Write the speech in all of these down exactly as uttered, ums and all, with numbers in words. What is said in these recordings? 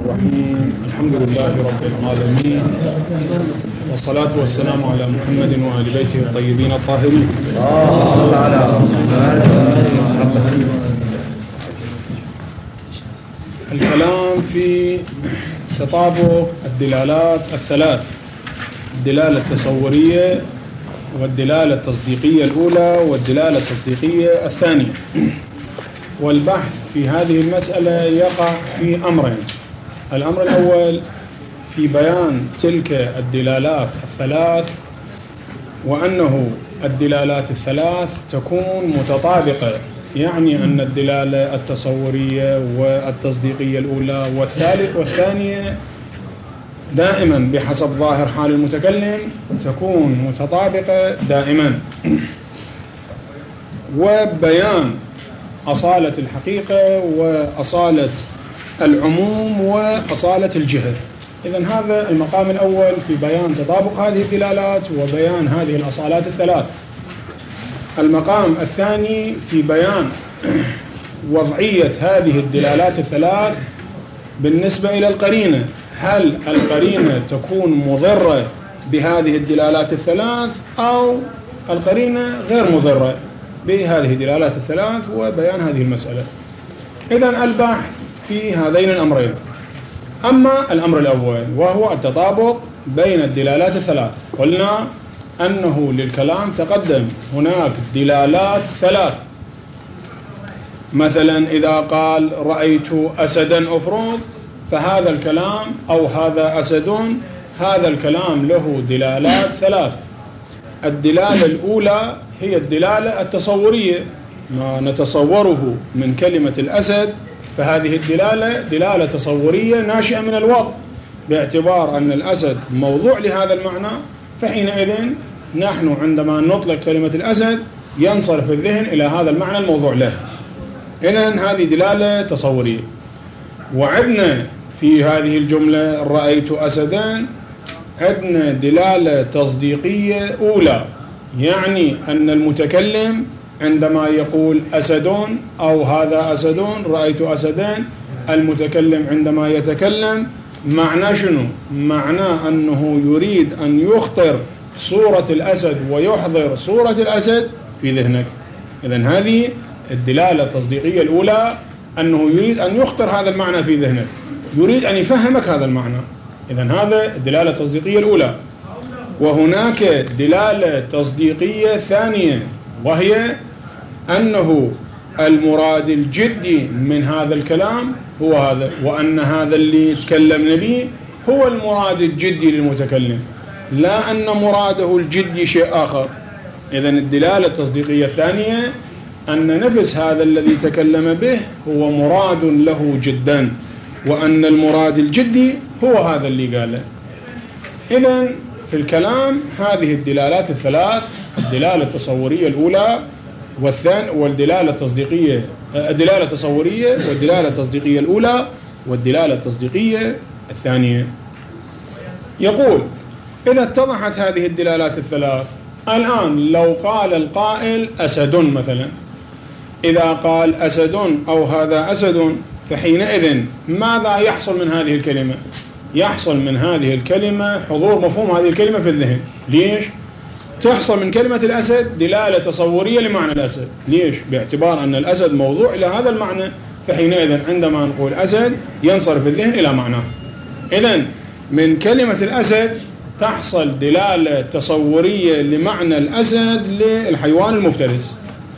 الرحيم. الحمد لله رب العالمين، والصلاة والسلام على محمد وآل بيته الطيبين الطاهرين. الكلام في تطابق الدلالات الثلاث: الدلالة التصورية، والدلالة التصديقية الأولى، والدلالة التصديقية الثانية. والبحث في هذه المسألة يقع في أمرين: الأمر الأول في بيان تلك الدلالات الثلاث، وأنه الدلالات الثلاث تكون متطابقة، يعني أن الدلالة التصورية والتصديقية الأولى والثالث والثانية دائما بحسب ظاهر حال المتكلم تكون متطابقة دائما، وبيان أصالة الحقيقة وأصالة العموم وأصالة الجهة. إذن هذا المقام الأول في بيان تطابق هذه الدلالات وبيان هذه الأصالات الثلاث. المقام الثاني في بيان وضعية هذه الدلالات الثلاث بالنسبة إلى القرينة: هل القرينة تكون مضرة بهذه الدلالات الثلاث أو القرينة غير مضرة بهذه الدلالات الثلاث، وبيان هذه المسألة. إذن البحث في هذين الأمرين. أما الأمر الأول وهو التطابق بين الدلالات الثلاث، قلنا أنه للكلام تقدم هناك دلالات ثلاث. مثلا إذا قال رأيت أسدا أفرود، فهذا الكلام أو هذا أسد، هذا الكلام له دلالات ثلاث. الدلالة الأولى هي الدلالة التصورية، ما نتصوره من كلمة الأسد، فهذه الدلالة دلالة تصورية ناشئة من الوضع، باعتبار أن الأسد موضوع لهذا المعنى، فحينئذ نحن عندما نطلق كلمة الأسد ينصرف الذهن إلى هذا المعنى الموضوع له. إذن هذه دلالة تصورية. وعدنا في هذه الجملة رأيت أسدان، عندنا دلالة تصديقية أولى، يعني أن المتكلم عندما يقول أسدون أو هذا أسدون رأيت أسدان، المتكلم عندما يتكلم معنى شنو؟ معنى أنه يريد أن يخطر صورة الأسد ويحضر صورة الأسد في ذهنك. إذن هذه الدلالة التصديقية الأولى، أنه يريد أن يخطر هذا المعنى في ذهنك، يريد أن يفهمك هذا المعنى. إذن هذا الدلالة التصديقية الأولى. وهناك دلالة تصديقية ثانية، وهي أنه المراد الجدي من هذا الكلام هو هذا، وأن هذا اللي يتكلمنا به هو المراد الجدي للمتكلم، لا أن مراده الجدي شيء آخر. إذن الدلالة التصديقية الثانية أن نفس هذا الذي تكلم به هو مراد له جدا، وأن المراد الجدي هو هذا اللي قاله. إذن في الكلام هذه الدلالات الثلاث: الدلالة التصورية الأولى والثانية، والدلالة التصديقية، الدلالة التصورية والدلالة التصديقية الأولى والدلالة التصديقية الثانية. يقول: إذا اتضحت هذه الدلالات الثلاث، الآن لو قال القائل أسد مثلا، إذا قال أسد أو هذا أسد، فحينئذ ماذا يحصل من هذه الكلمة؟ يحصل من هذه الكلمة حضور مفهوم هذه الكلمة في الذهن. ليش؟ تحصل من كلمة الأسد دلالة تصورية لمعنى الأسد. ليش؟ باعتبار أن الأسد موضوع إلى هذا المعنى، فحينئذ عندما نقول أسد ينصرف الذهن إلى معناه. إذن من كلمة الأسد تحصل دلالة تصورية لمعنى الأسد للحيوان المفترس،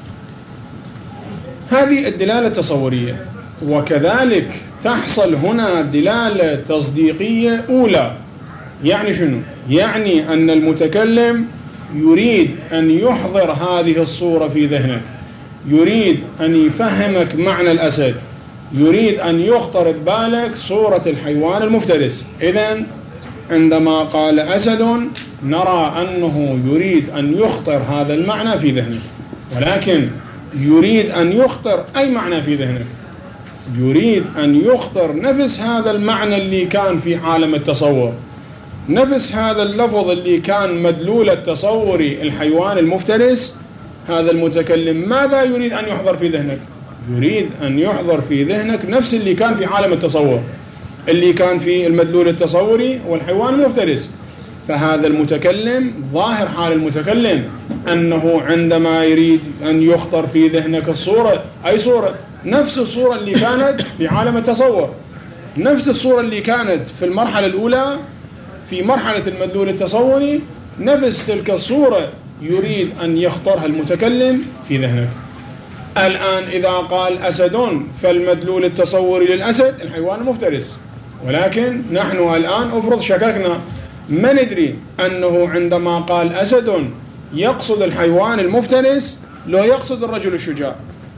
هذه الدلالة التصورية. وكذلك تحصل هنا دلالة تصديقية أولى، يعني شنو؟ يعني أن المتكلم يريد أن يحضر هذه الصورة في ذهنك، يريد أن يفهمك معنى الأسد، يريد أن يخطر ببالك صورة الحيوان المفترس. إذن عندما قال أسد نرى أنه يريد أن يخطر هذا المعنى في ذهنك، ولكن يريد أن يخطر أي معنى في ذهنك؟ يريد أن يخطر نفس هذا المعنى اللي كان في عالم التصور، نفس هذا اللفظ اللي كان مدلول التصور الحيوان المفترس. هذا المتكلم ماذا يريد أن يحضر في ذهنك؟ يريد أن يحضر في ذهنك نفس اللي كان في عالم التصور. اللي كان في المدلول التصوري والحيوان المفترس. فهذا المتكلم ظاهر حال المتكلم أنه عندما يريد أن يخطر في ذهنك الصورة، أي صورة؟ نفس الصورة اللي كانت في عالم التصور، نفس الصورة اللي كانت في المرحلة الأولى في مرحلة المدلول التصوري، نفس تلك الصورة يريد أن يخطرها المتكلم في ذهنك. الآن إذا قال أسد فالمدلول التصوري للأسد الحيوان المفترس، ولكن نحن الآن أفرض شككنا، ما ندري أنه عندما قال أسد يقصد الحيوان المفترس لو يقصد الرجل الشجاع.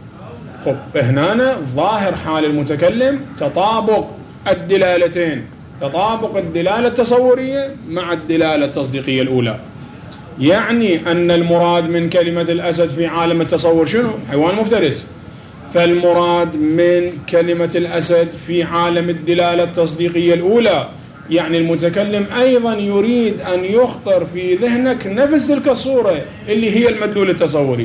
خب هنا ظاهر حال المتكلم تطابق الدلالتين، تطابق الدلالة التصورية مع الدلالة التصديقية الأولى. يعني أن المراد من كلمة الأسد في عالم التصور شنو؟ حيوان مفترس. فالمراد من كلمة الأسد في عالم الدلالة التصديقية الأولى، يعني المتكلم أيضا يريد أن يخطر في ذهنك نفس تلك الصورة اللي هي المدلول التصوري.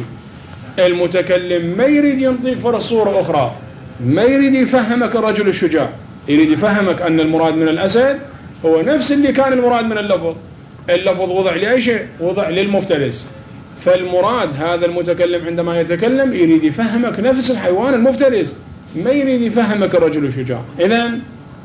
المتكلم ما يريد ينطيك فرص صورة أخرى، ما يريد يفهمك الرجل الشجاع، يريد يفهمك أن المراد من الأسد هو نفس اللي كان المراد من اللفظ. اللفظ وضع لأي شيء؟ وضع للمفترس. فالمراد هذا المتكلم عندما يتكلم يريد يفهمك نفس الحيوان المفترس، ما يريد يفهمك الرجل الشجاع. إذن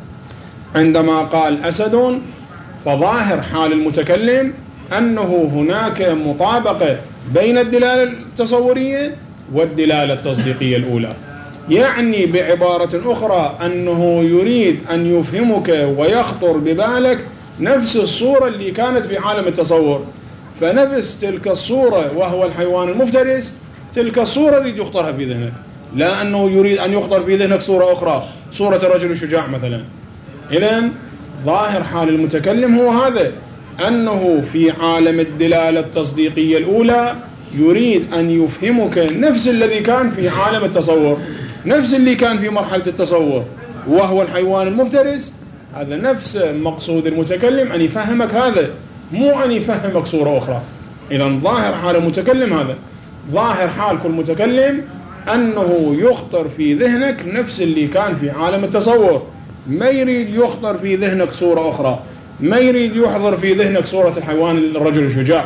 عندما قال أسد فظاهر حال المتكلم أنه هناك مطابقة بين الدلالة التصورية والدلالة التصديقية الأولى. يعني بعبارة أخرى أنه يريد أن يفهمك ويخطر ببالك نفس الصورة اللي كانت في عالم التصور. فنفس تلك الصورة وهو الحيوان المفترس، تلك الصورة يريد يخطرها في ذهنك، لا أنه يريد أن يخطر في ذهنك صورة أخرى، صورة الرجل الشجاع مثلا. إذن ظاهر حال المتكلم هو هذا، أنه في عالم الدلالة التصديقية الأولى يريد أن يفهمك نفس الذي كان في عالم التصور، نفس اللي كان في مرحلة التصور وهو الحيوان المفترس. هذا نفس مقصود المتكلم، أن يفهمك هذا، مو أن يفهمك صورة أخرى. إذن ظاهر حال المتكلم هذا، ظاهر حال كل متكلم أنه يخطر في ذهنك نفس اللي كان في عالم التصور، ما يريد يخطر في ذهنك صورة أخرى، ما يريد يحضر في ذهنك صورة الحيوان الرجل الشجاع.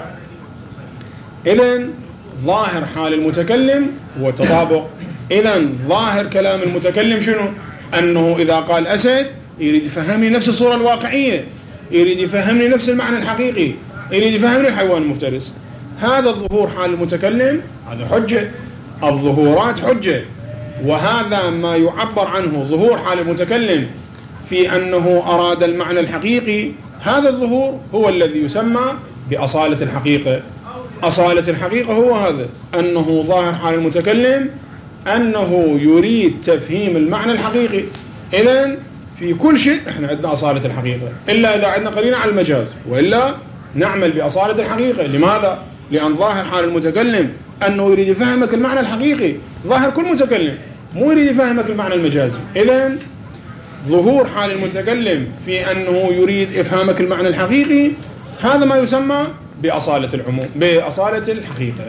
إذن ظاهر حال المتكلم هو تطابق. إذن ظاهر كلام المتكلم شنو؟ أنه إذا قال أسد يريد يفهمني نفس الصورة الواقعية، يريد يفهمني نفس المعنى الحقيقي، يريد يفهمني الحيوان المفترس. هذا الظهور حال المتكلم، هذا حجة، الظهورات حجة. وهذا ما يعبر عنه ظهور حال المتكلم في أنه أراد المعنى الحقيقي. هذا الظهور هو الذي يسمى بأصالة الحقيقة. أصالة الحقيقة هو هذا، أنه ظاهر حال المتكلم أنه يريد تفهيم المعنى الحقيقي. إذن في كل شيء احنا عندنا أصالة الحقيقة، إلا إذا عندنا قرينة على المجاز، وإلا نعمل بأصالة الحقيقة. لماذا؟ لأن ظاهر حال المتكلم أنه يريد يفهمك المعنى الحقيقي. ظاهر كل متكلم مو يريد يفهمك المعنى المجازي. إذن ظهور حال المتكلم في أنه يريد إفهامك المعنى الحقيقي، هذا ما يسمى بأصالة العموم، بأصالة الحقيقة.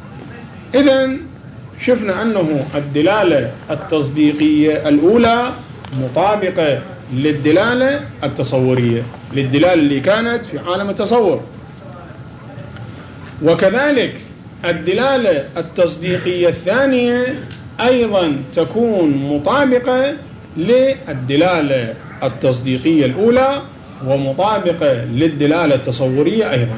إذن شفنا أنه الدلالة التصديقية الأولى مطابقة للدلالة التصورية، للدلالة اللي كانت في عالم التصور. وكذلك الدلالة التصديقية الثانية أيضا تكون مطابقة للدلالة التصديقية الأولى ومطابقة للدلالة التصورية أيضا.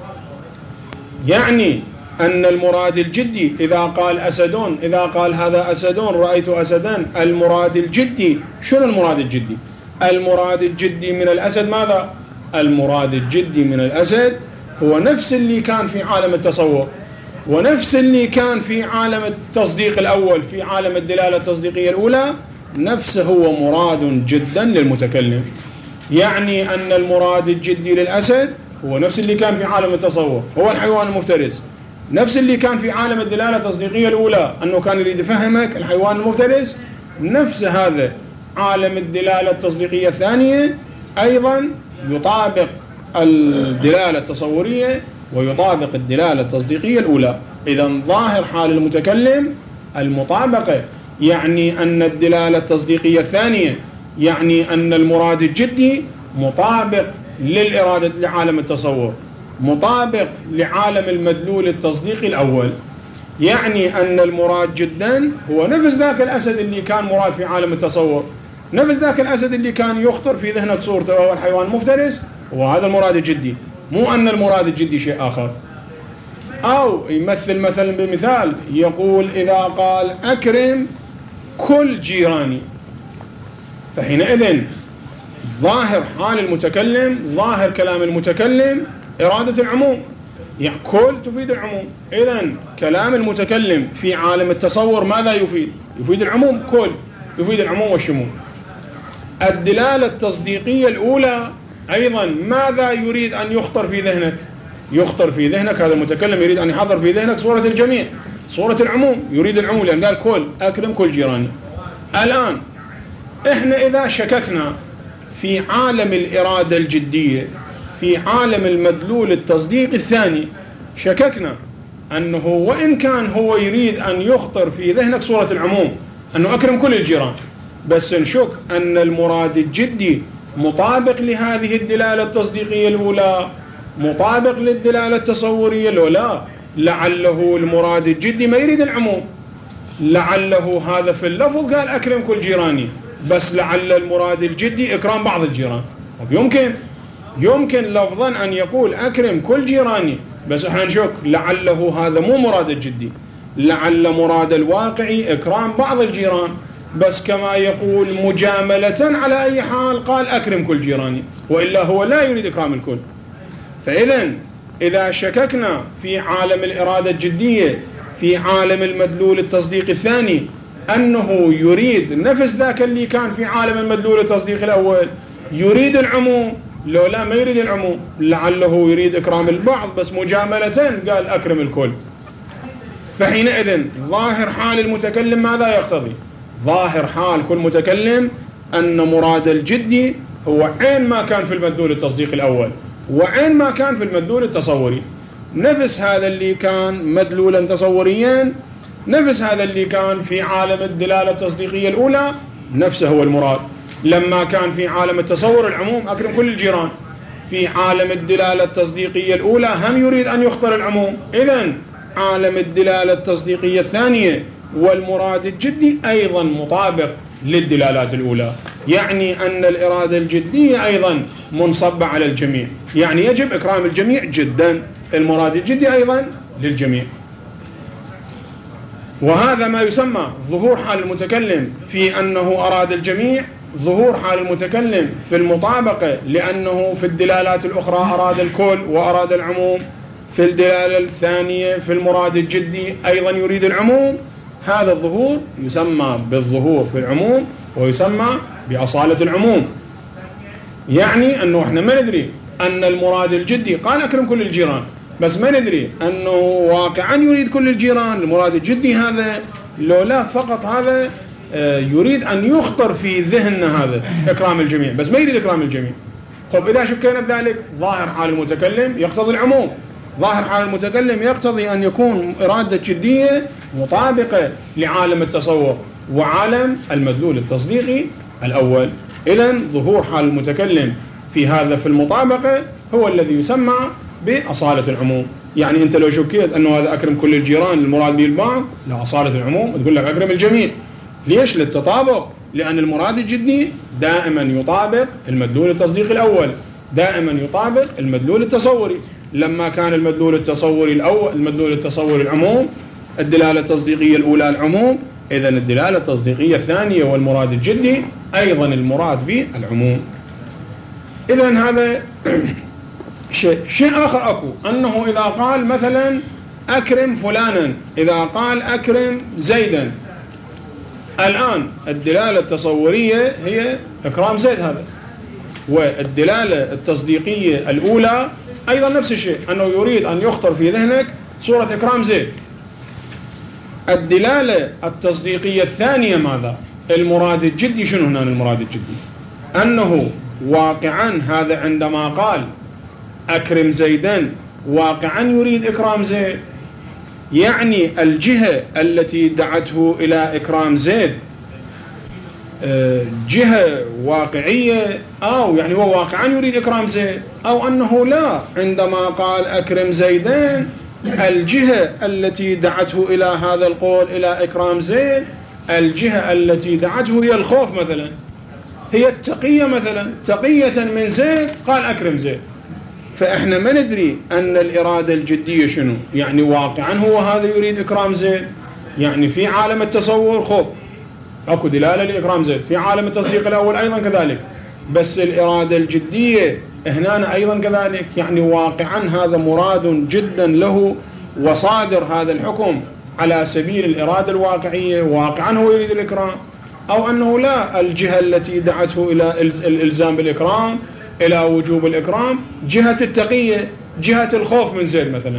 يعني أن المراد الجدي إذا قال أسدون، إذا قال هذا أسدون رأيت أسدان، المراد الجدي شنو المراد الجدي؟ المراد الجدي من الأسد ماذا؟ المراد الجدي من الأسد هو نفس اللي كان في عالم التصور، ونفس اللي كان في عالم التصديق الأول، في عالم الدلالة التصديقية الأولى، نفسه هو مراد جدا للمتكلم. يعني أن المراد الجدي للأسد هو نفس اللي كان في عالم التصور، هو الحيوان المفترس. نفس اللي كان في عالم الدلالة التصديقية الأولى أنه كان يريد يفهمك الحيوان المفترس، نفس هذا عالم الدلالة التصديقية الثانية أيضا يطابق الدلالة التصورية ويطابق الدلالة التصديقية الأولى. إذن ظاهر حال المتكلم المطابقة، يعني أن الدلالة التصديقية الثانية يعني أن المراد الجدي مطابق للإرادة لعالم التصور، مطابق لعالم المدلول التصديقي الأول. يعني أن المراد جدا هو نفس ذاك الأسد اللي كان مراد في عالم التصور، نفس ذاك الأسد اللي كان يخطر في ذهنك صورته وهو الحيوان المفترس، وهذا المراد الجدي، مو أن المراد الجدي شيء آخر. أو يمثل مثلا بمثال يقول إذا قال أكرم كل جيراني، فحينئذ ظاهر حال المتكلم، ظاهر كلام المتكلم إرادة العموم، يعني كل تفيد العموم. إذن كلام المتكلم في عالم التصور ماذا يفيد؟ يفيد العموم، كل يفيد العموم والشمول. الدلالة التصديقية الأولى أيضا ماذا يريد أن يخطر في ذهنك؟ يخطر في ذهنك، هذا المتكلم يريد أن يحضر في ذهنك صورة الجميع، صورة العموم، يريد العموم، لأن قال كل أكرم كل جيراني. الآن إحنا إذا شككنا في عالم الإرادة الجدية، في عالم المدلول التصديق الثاني، شككنا أنه وإن كان هو يريد أن يخطر في ذهنك صورة العموم أنه أكرم كل الجيران، بس نشك أن المراد الجدي مطابق لهذه الدلالة التصديقية الأولى، مطابق للدلالة التصورية الأولى. لعله المراد الجدي ما يريد العموم، لعله هذا في اللفظ قال أكرم كل جيراني، بس لعل المراد الجدي إكرام بعض الجيران. يمكن يمكن لفظا أن يقول أكرم كل جيراني، بس احنا نشك لعله هذا مو مراد الجدي، لعل مراد الواقعي إكرام بعض الجيران، بس كما يقول مجاملة على أي حال قال أكرم كل جيراني، وإلا هو لا يريد إكرام الكل. فإذا إذا شككنا في عالم الإرادة الجدية، في عالم المدلول التصديق الثاني، أنه يريد نفس ذاك اللي كان في عالم المدلول التصديق الأول، يريد العموم، لو لا ما يريد العموم، لعله يريد إكرام البعض بس مجاملة قال أكرم الكل. فحينئذ ظاهر حال المتكلم ماذا يقتضي؟ ظاهر حال كل متكلم أن مراد الجدي هو عين ما كان في المدلول التصديق الأول وعين ما كان في المدلول التصوري، نفس هذا اللي كان مدلولا تصوريا، نفس هذا اللي كان في عالم الدلالة التصديقية الأولى، نفسه هو المراد. لما كان في عالم التصور العموم أكرم كل الجيران، في عالم الدلالة التصديقية الأولى هم يريد أن يخطر العموم. إذن عالم الدلالة التصديقية الثانية والمراد الجدي أيضا مطابق للدلالات الأولى، يعني أن الإرادة الجدية أيضا منصبة على الجميع، يعني يجب إكرام الجميع جدا، المراد الجدي أيضا للجميع. وهذا ما يسمى ظهور حال المتكلم في أنه أراد الجميع، ظهور حال المتكلم في المطابقة لأنه في الدلالات الأخرى أراد الكل وأراد العموم، في الدلالة الثانية في المراد الجدي أيضا يريد العموم. هذا الظهور يسمى بالظهور في العموم ويسمى بأصالة العموم. يعني أنه إحنا ما ندري أن المراد الجدي قال أكرم كل الجيران، بس ما ندري أنه واقعا يريد كل الجيران المراد الجدي هذا، لو لا فقط هذا يريد أن يخطر في ذهننا هذا إكرام الجميع، بس ما يريد إكرام الجميع. طب إذا شكينا بذلك ظاهر حال المتكلم يقتضي العموم، ظاهر حال المتكلم يقتضي أن يكون إرادة جدية مطابقة لعالم التصور وعالم المدلول التصديقي الأول. إذن ظهور حال المتكلم في هذا في المطابقة هو الذي يسمى بأصالة العموم. يعني أنت لو شكيت أنه هذا أكرم كل الجيران المراد به البعض، لا، أصالة العموم تقول لك أكرم الجميع. ليش؟ للتطابق، لأن المراد الجدي دائما يطابق المدلول التصديقي الأول، دائما يطابق المدلول التصوري. لما كان المدلول التصوري الأول المدلول التصوري العموم، الدلالة التصديقية الأولى العموم، إذن الدلالة التصديقية الثانية والمراد الجدي أيضا المراد به العموم. إذن هذا شيء. شيء آخر أكو أنه إذا قال مثلا أكرم فلانا، إذا قال أكرم زيدا، الآن الدلالة التصورية هي إكرام زيد هذا، والدلالة التصديقية الأولى أيضا نفس الشيء، أنه يريد أن يخطر في ذهنك صورة إكرام زيد. الدلالة التصديقية الثانية ماذا؟ المراد الجدي. شنو هنا المراد الجدي؟ أنه واقعا هذا عندما قال أكرم زيدا واقعا يريد إكرام زيد، يعني الجهة التي دعته إلى إكرام زيد جهة واقعية، أو يعني هو واقعا يريد إكرام زيد، أو أنه لا، عندما قال أكرم زيدين الجهة التي دعته إلى هذا القول إلى إكرام زيد، الجهة التي دعته هي الخوف مثلا، هي التقية مثلا، تقية من زيد قال أكرم زيد. فإحنا ما ندري أن الإرادة الجدية شنو، يعني واقعا هو هذا يريد إكرام زيد، يعني في عالم التصور خوف أكو دلالة لإكرام زيد، في عالم التصديق الأول أيضا كذلك، بس الإرادة الجدية هنا أيضا كذلك، يعني واقعا هذا مراد جدا له، وصادر هذا الحكم على سبيل الإرادة الواقعية، واقعا هو يريد الإكرام، أو أنه لا، الجهة التي دعته إلى الإلزام بالإكرام، إلى وجوب الإكرام، جهة التقية، جهة الخوف من زيد مثلا.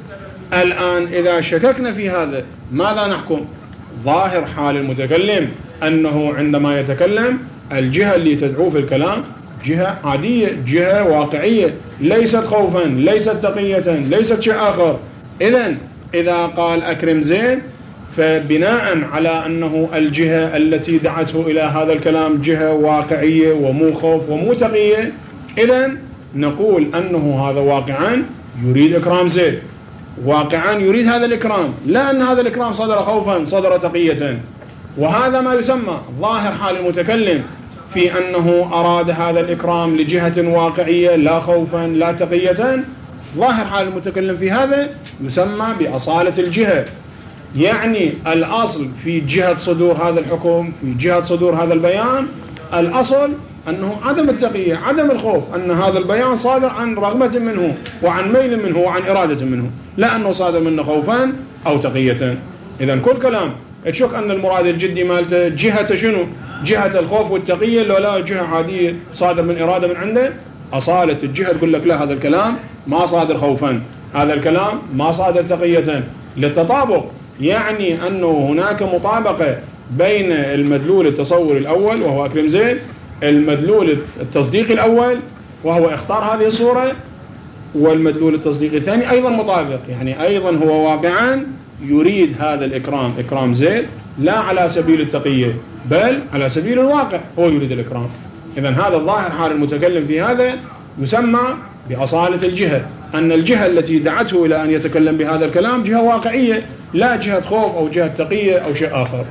الآن إذا شككنا في هذا ماذا نحكم؟ ظاهر حال المتكلم أنه عندما يتكلم الجهة اللي تدعو في الكلام جهة عادية، جهة واقعية، ليست خوفا، ليست تقية، ليست شيء آخر. إذن إذا قال أكرم زيد فبناء على أنه الجهة التي دعته إلى هذا الكلام جهة واقعية ومو خوف ومو تقية، إذن نقول أنه هذا واقعا يريد إكرام زيد، واقعا يريد هذا الإكرام، لا أن هذا الإكرام صدر خوفا صدر تقية. وهذا ما يسمى ظاهر حال المتكلم في أنه أراد هذا الإكرام لجهة واقعية لا خوفا لا تقية. ظاهر حال المتكلم في هذا يسمى بأصالة الجهة، يعني الأصل في جهة صدور هذا الحكم، في جهة صدور هذا البيان، الأصل أنه عدم التقية، عدم الخوف، أن هذا البيان صادر عن رغبة منه وعن ميل منه وعن إرادة منه، لا أنه صادر منه خوفا أو تقية. إذن كل كلام تشك أن المراد الجدي مالته جهة شنو؟ جهة الخوف والتقية، لو لا جهة عادية صادر من إرادة من عنده. أصالة الجهة تقول لك لا، هذا الكلام ما صادر خوفا، هذا الكلام ما صادر تقية، للتطابق، يعني أنه هناك مطابقة بين المدلول التصوري الأول وهو أكرم زيد، المدلول التصديقي الأول وهو اختار هذه الصورة، والمدلول التصديقي الثاني أيضا مطابق، يعني أيضا هو واقعا يريد هذا الإكرام، إكرام زيد، لا على سبيل التقية بل على سبيل الواقع هو يريد الإكرام. إذن هذا الظاهر حال المتكلم في هذا يسمى بأصالة الجهة، أن الجهة التي دعته إلى أن يتكلم بهذا الكلام جهة واقعية، لا جهة خوف أو جهة تقية أو شيء آخر.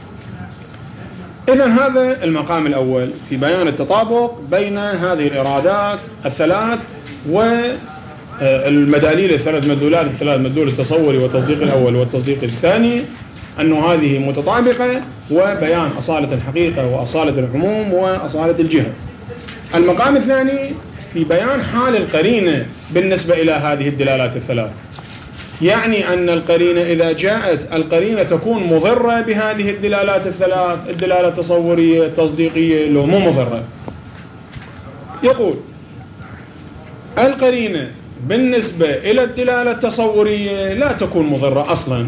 إذن هذا المقام الأول في بيان التطابق بين هذه الإرادات الثلاث والمداليل الثلاث، مدلولات الثلاث، مدلول التصوري والتصديق الأول والتصديق الثاني، أنه هذه متطابقة، وبيان أصالة الحقيقة وأصالة العموم وأصالة الجهة. المقام الثاني في بيان حال القرينة بالنسبة إلى هذه الدلالات الثلاث، يعني أن القرينة إذا جاءت القرينة تكون مضرة بهذه الدلالات الثلاث، الدلالة التصورية التصديقية لو مو مضرة. يقول القرينة بالنسبة إلى الدلالة التصورية لا تكون مضرة أصلا،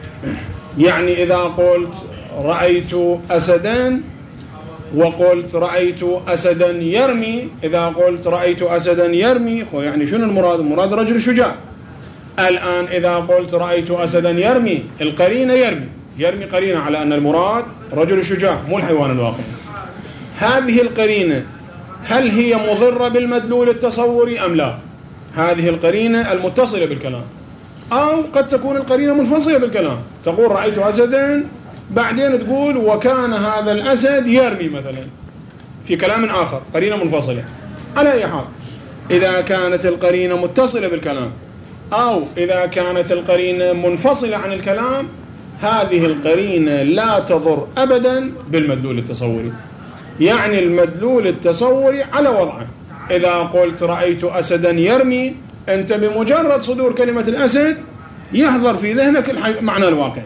يعني إذا قلت رأيت أسدا وقلت رأيت أسدا يرمي، إذا قلت رأيت أسدا يرمي يعني شنو المراد؟ المراد رجل شجاع. الآن إذا قلت رأيت أسدا يرمي، القرينة يرمي، يرمي قرينة على أن المراد رجل شجاع مو الحيوان الواقعي. هذه القرينة هل هي مضرة بالمدلول التصوري أم لا؟ هذه القرينة المتصلة بالكلام، أو قد تكون القرينة منفصلة بالكلام، تقول رأيت أسدا بعدين تقول وكان هذا الأسد يرمي مثلا في كلام آخر، قرينة منفصلة. على أي حال، إذا كانت القرينة متصلة بالكلام أو إذا كانت القرينة منفصلة عن الكلام، هذه القرينة لا تضر أبدا بالمدلول التصوري، يعني المدلول التصوري على وضعه. إذا قلت رأيت أسدا يرمي، أنت بمجرد صدور كلمة الأسد يحضر في ذهنك المعنى الواقعي.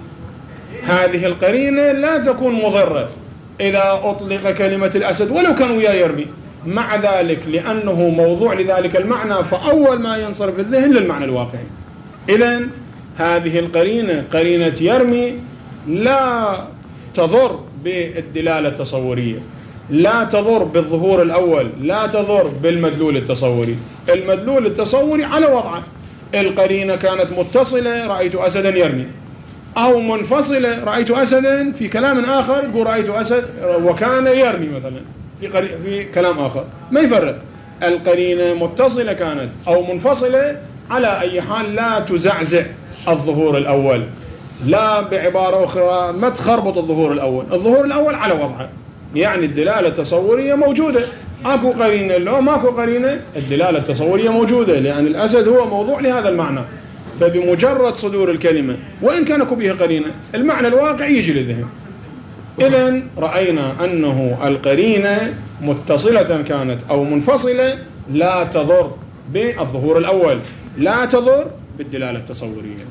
هذه القرينة لا تكون مضرة إذا أطلق كلمة الأسد ولو كان وياه يرمي، مع ذلك لأنه موضوع لذلك المعنى فأول ما ينصرف الذهن للمعنى الواقعي. إذن هذه القرينة قرينة يرمي لا تضر بالدلالة التصورية، لا تضر بالظهور الأول، لا تضر بالمدلول التصوري. المدلول التصوري على وضعه، القرينة كانت متصلة، رأيت أسدا يرمي، أو منفصلة رأيت أسدا في كلام آخر يقول رأيت أسد وكان يرمي مثلا في, في كلام آخر، ما يفرق. القرينة متصلة كانت أو منفصلة، على أي حال لا تزعزع الظهور الأول، لا بعبارة أخرى ما تخربط الظهور الأول. الظهور الأول على وضعه، يعني الدلالة التصورية موجودة، أكو قرينة لو ماكو قرينة الدلالة التصورية موجودة، لأن الأسد هو موضوع لهذا المعنى. فبمجرد صدور الكلمة وإن كان به قرينة المعنى الواقعي يجي للذهن. إذن رأينا أنه القرينة متصلة كانت أو منفصلة لا تضر بالظهور الأول، لا تضر بالدلالة التصورية.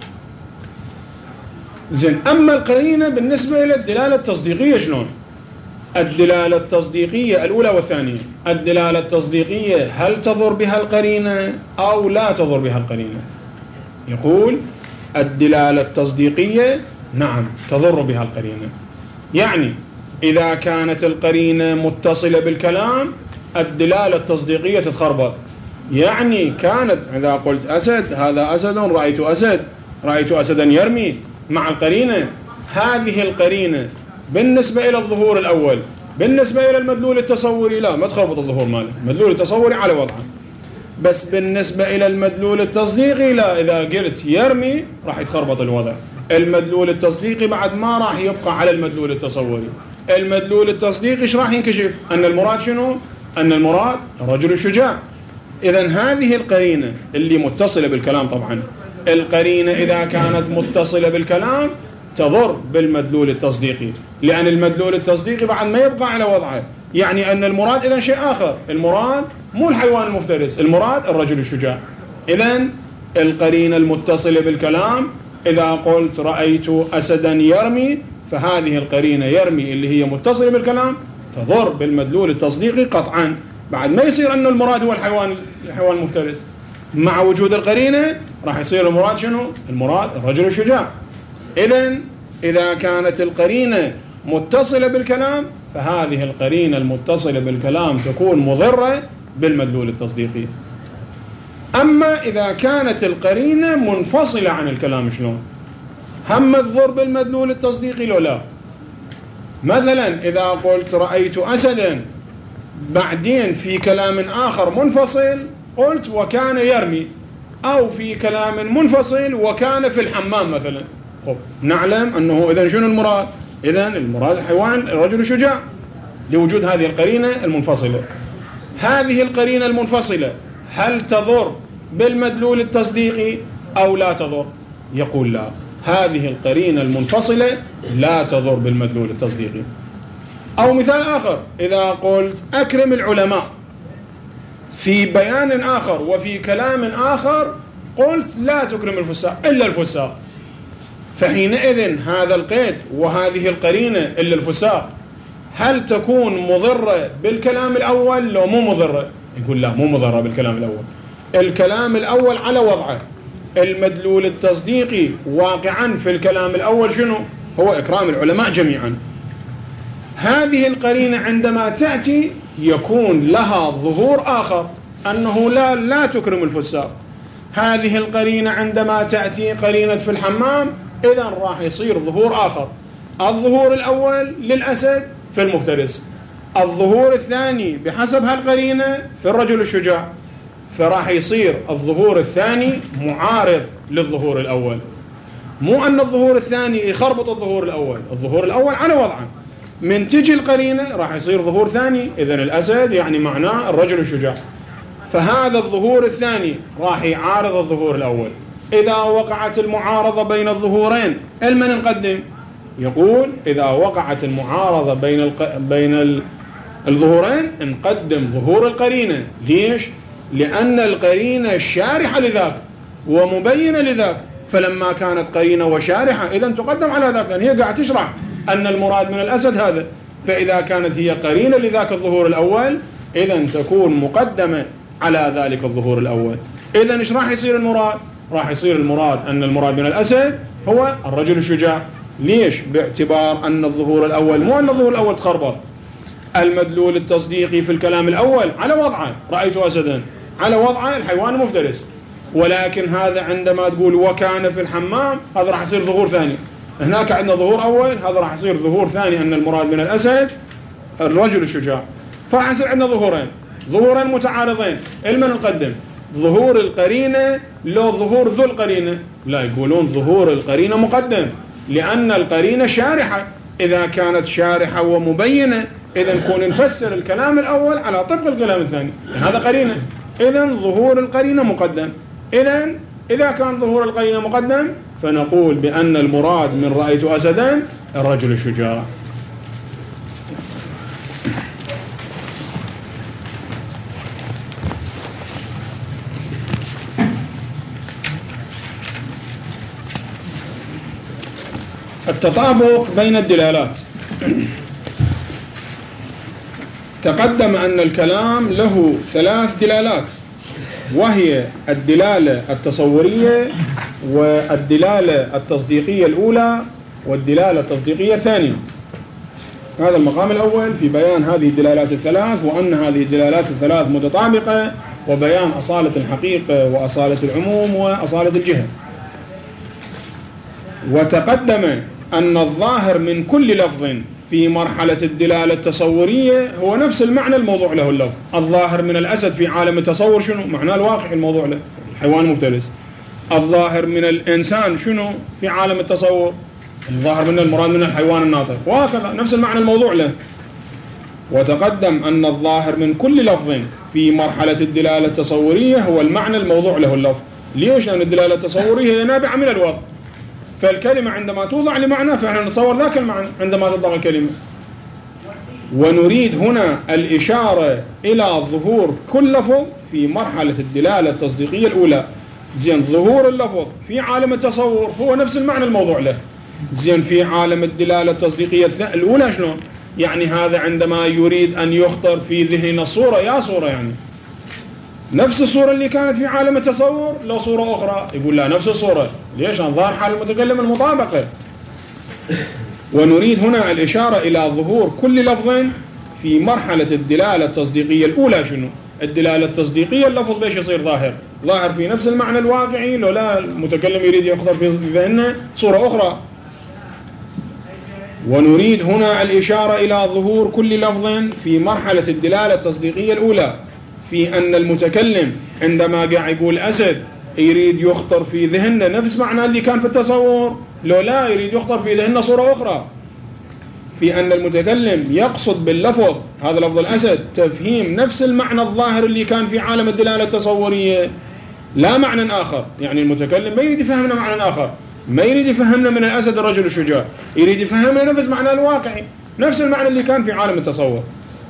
زين، أما القرينة بالنسبة إلى الدلالة التصديقية شلون؟ الدلالة التصديقية الأولى والثانية، الدلالة التصديقية هل تضر بها القرينة أو لا تضر بها القرينة؟ يقول الدلالة التصديقية نعم تضر بها القرينة، يعني إذا كانت القرينة متصلة بالكلام الدلالة التصديقية تتخربط. يعني كانت إذا قلت أسد هذا أسد رأيت أسد رأيت أسدا يرمي مع القرينة، هذه القرينة بالنسبة إلى الظهور الأول بالنسبة إلى المدلول التصوري لا ما تخربط الظهور ماله، المدلول التصوري على وضعه. بس بالنسبة إلى المدلول التصديقي لا، إذا قلت يرمي راح يتخربط الوضع. المدلول التصديقي بعد ما راح يبقى على المدلول التصوري. المدلول التصديقي ايش راح ينكشف؟ أن المراد شنو؟ أن المراد الرجل الشجاع. إذن هذه القرينة اللي متصلة بالكلام، طبعا القرينة إذا كانت متصلة بالكلام تضر بالمدلول التصديقي، لأن المدلول التصديقي بعد ما يبقى على وضعه، يعني أن المراد إذن شيء آخر، المراد مو الحيوان المفترس، المراد الرجل الشجاع. إذن القرينة المتصلة بالكلام إذا قلت رأيت أسدا يرمي، فهذه القرينة يرمي اللي هي متصلة بالكلام تضر بالمدلول التصديقي قطعا، بعد ما يصير أن المراد هو الحيوان الحيوان المفترس. مع وجود القرينة راح يصير المراد شنو؟ المراد الرجل الشجاع. إذن إذا كانت القرينة متصلة بالكلام فهذه القرينة المتصلة بالكلام تكون مضرة بالمدلول التصديقي. أما إذا كانت القرينة منفصلة عن الكلام شلون؟ هم تضر بالمدلول التصديقي لو لا؟ مثلا إذا قلت رأيت أسدا بعدين في كلام آخر منفصل قلت وكان يرمي، أو في كلام منفصل وكان في الحمام مثلا، خب نعلم أنه إذن شنو المراد؟ إذن المراد الحيوان الرجل الشجاع لوجود هذه القرينة المنفصلة. هذه القرينة المنفصلة هل تضر بالمدلول التصديقي أو لا تضر؟ يقول لا، هذه القرينة المنفصلة لا تضر بالمدلول التصديقي. أو مثال آخر، إذا قلت أكرم العلماء في بيان آخر وفي كلام آخر قلت لا تكرم الفساق إلا الفساق، فحينئذ هذا القيد وهذه القرينة إلا الفساق هل تكون مضرة بالكلام الأول لو مو مضرة؟ يقول لا، مو مضرة بالكلام الأول. الكلام الأول على وضعه، المدلول التصديقي واقعا في الكلام الأول شنو؟ هو إكرام العلماء جميعا. هذه القرينة عندما تأتي يكون لها ظهور آخر، أنه لا لا تكرم الفساق. هذه القرينة عندما تأتي قرينة في الحمام إذن راح يصير ظهور آخر. الظهور الأول للأسد في المفترس، الظهور الثاني بحسب هالقرينة في الرجل الشجاع، فراح يصير الظهور الثاني معارض للظهور الأول. مو أن الظهور الثاني يخربط الظهور الأول، الظهور الأول على وضعه، من تجي القرينة راح يصير ظهور ثاني، إذن الأسد يعني معناه الرجل الشجاع، فهذا الظهور الثاني راح يعارض الظهور الأول. إذا وقعت المعارضة بين الظهورين المن نقدم؟ يقول إذا وقعت المعارضة بين الق... بين ال... الظهورين نقدم ظهور القرينة. ليش؟ لأن القرينة شارحة لذاك ومبينة لذاك، فلما كانت قرينة وشارحة إذن تقدم على ذاك، لأن هي قاعد تشرح أن المراد من الأسد هذا، فإذا كانت هي قرينة لذاك الظهور الأول إذن تكون مقدمة على ذلك الظهور الأول. إذن إيش راح يصير المراد؟ راح يصير المراد أن المراد من الأسد هو الرجل الشجاع. ليش؟ باعتبار أن الظهور الأول مو أن الظهور الأول تخربط، المدلول التصديقي في الكلام الأول على وضعه، رأيت أسدا على وضعه الحيوان المفترس، ولكن هذا عندما تقول وكان في الحمام هذا راح يصير ظهور ثاني. هناك عندنا ظهور أول، هذا راح يصير ظهور ثاني أن المراد من الأسد الرجل الشجاع. فراح يصير عندنا ظهورين ظهورين متعارضين. المن نقدم ظهور القرينة لو ظهور ذو القرينة؟ لا، يقولون ظهور القرينة مقدم لأن القرينة شارحة. إذا كانت شارحة ومبينة إذا نكون نفسر الكلام الأول على طبق الكلام الثاني، هذا قرينة، إذا ظهور القرينة مقدم. إذا إذا كان ظهور القرينة مقدم فنقول بأن المراد من رأيت أسدا الرجل الشجاع. التطابق بين الدلالات. تقدم أن الكلام له ثلاث دلالات، وهي الدلالة التصورية والدلالة التصديقية الأولى والدلالة التصديقية الثانية. هذا المقام الأول في بيان هذه الدلالات الثلاث، وأن هذه الدلالات الثلاث متطابقة، وبيان أصالة الحقيقة وأصالة العموم وأصالة الجهة. وتقدم أن الظاهر من كل لفظ في مرحلة الدلالة التصورية هو نفس المعنى الموضوع له اللفظ. الظاهر من الأسد في عالم التصور شنو؟ معناه الواقع الموضوع له الحيوان المفترس. الظاهر من الإنسان شنو في عالم التصور؟ الظاهر من المراد من الحيوان الناطق، وهكذا نفس المعنى الموضوع له. وتقدم أن الظاهر من كل لفظ في مرحلة الدلالة التصورية هو المعنى الموضوع له اللفظ. ليش؟ لأن الدلالة التصورية هي نابعة من الوضع، فالكلمة عندما توضع لمعنى فإحنا نتصور ذاك المعنى عندما تضع الكلمة. ونريد هنا الإشارة إلى ظهور كل لفظ في مرحلة الدلالة التصديقية الأولى. زين، ظهور اللفظ في عالم التصور هو نفس المعنى الموضوع له. زين، في عالم الدلالة التصديقية الأولى شلون؟ يعني هذا عندما يريد أن يخطر في ذهننا الصورة، يا صورة يعني نفس الصورة اللي كانت في عالم التصور لو صورة أخرى، يقول لا نفس الصورة. ليش؟ ظاهر حال المتكلم المطابقة. ونريد هنا الإشارة إلى ظهور كل لفظ في مرحلة الدلالة التصديقية الأولى. شنو الدلالة التصديقية؟ اللفظ بيش يصير ظاهر ظاهر في نفس المعنى الواقعي، لو لا المتكلم يريد يخطر في ذهنه صورة أخرى. ونريد هنا الإشارة إلى ظهور كل لفظ في مرحلة الدلالة التصديقية الأولى في أن المتكلم عندما قاعد يقول أسد يريد يخطر في ذهننا نفس معنى اللي كان في التصور، لو لا يريد يخطر في ذهننا صورة أخرى. في أن المتكلم يقصد باللفظ هذا لفظ الأسد تفهيم نفس المعنى الظاهر اللي كان في عالم الدلالة التصورية، لا معنى آخر. يعني المتكلم ما يريد يفهمنا معنى آخر، ما يريد يفهمنا من الأسد الرجل الشجاع، يريد يفهمنا نفس معنى الواقعي، نفس المعنى اللي كان في عالم التصور.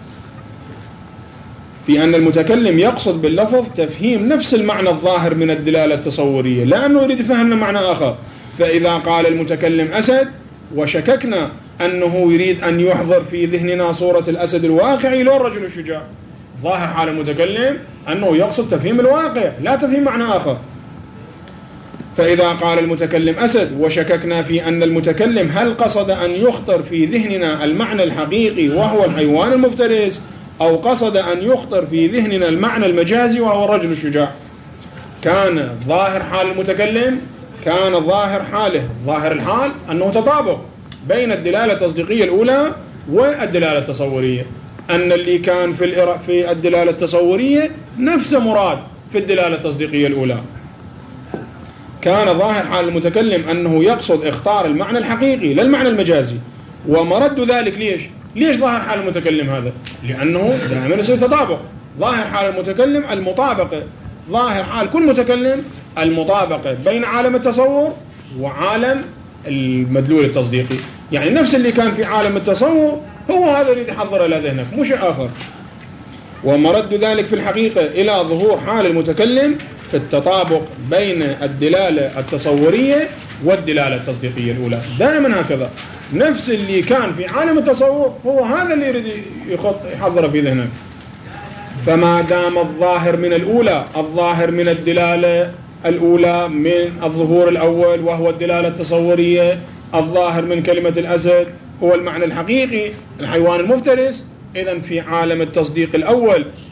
في أن المتكلم يقصد باللفظ تفهيم نفس المعنى الظاهر من الدلالة التصورية، لأنه يريد يفهمنا معنى آخر. فإذا قال المتكلم أسد وشككنا أنه يريد أن يحضر في ذهننا صورة الأسد الواقعي لو الرجل الشجاع، ظاهر حال المتكلم أنه يقصد تفهيم الواقع لا تفهيم معنى آخر. فإذا قال المتكلم أسد وشككنا في أن المتكلم هل قصد أن يخطر في ذهننا المعنى الحقيقي وهو الحيوان المفترس، أو قصد أن يخطر في ذهننا المعنى المجازي وهو الرجل الشجاع، كان ظاهر حال المتكلم كان ظاهر حاله ظاهر الحال أنه تطابق بين الدلالة التصديقية الأولى والدلالة التصورية، أن اللي كان في في الدلالة التصورية نفس مراد في الدلالة التصديقية الأولى. كان ظاهر حال المتكلم أنه يقصد اختار المعنى الحقيقي لا المعنى المجازي. ومرد ذلك ليش؟ ليش ظاهر حال المتكلم هذا؟ لأنه دائما يصير تطابق. ظاهر حال المتكلم المطابقة، ظاهر حال كل متكلم المطابقة بين عالم التصور وعالم المدلول التصديقي. يعني نفس اللي كان في عالم التصور هو هذا اللي يحضر إلى ذهنك، مش آخر. ومرد ذلك في الحقيقة إلى ظهور حال المتكلم في التطابق بين الدلالة التصورية والدلالة التصديقية الأولى. دائما هكذا، نفس اللي كان في عالم التصور هو هذا اللي يريد يحضر في ذهنك. فما دام الظاهر من الأولى الظاهر من الدلالة الأولى من الظهور الأول وهو الدلالة التصورية، الظاهر من كلمة الأسد هو المعنى الحقيقي الحيوان المفترس، إذن في عالم التصديق الأول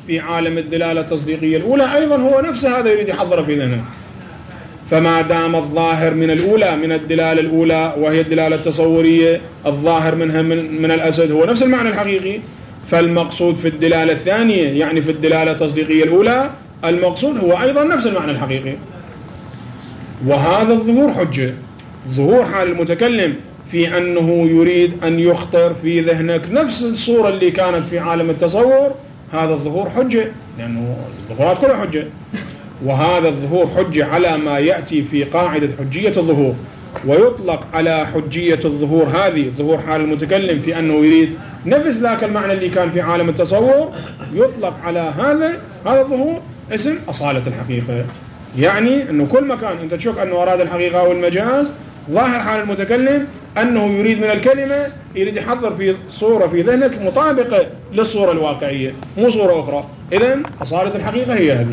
في عالم الدلالة التصديقية الأولى أيضا هو نفسه هذا يريد يحضره في ذهنه. فما دام الظاهر من الأولى من الدلالة الأولى وهي الدلالة التصورية الظاهر منها من, من الأسد هو نفس المعنى الحقيقي، فالمقصود في الدلالة الثانية يعني في الدلالة التصديقية الأولى المقصود هو أيضا نفس المعنى الحقيقي. وهذا الظهور حجة، ظهور حال المتكلم في أنه يريد أن يخطر في ذهنك نفس الصورة اللي كانت في عالم التصور، هذا الظهور حجة، لأنه الظهورات كلها حجة. وهذا الظهور حجة على ما يأتي في قاعدة حجية الظهور، ويطلق على حجية الظهور هذه ظهور حال المتكلم في أنه يريد نفس ذاك المعنى اللي كان في عالم التصور، يطلق على هذا هذا الظهور اسم أصالة الحقيقة. يعني أنه كل مكان أنت تشك أنه أراد الحقيقة أو المجاز، ظاهر حال المتكلم أنه يريد من الكلمة يريد يحضر في صورة في ذهنك مطابقة للصورة الواقعية مو صورة أخرى. إذن أصالة الحقيقة هي هذه.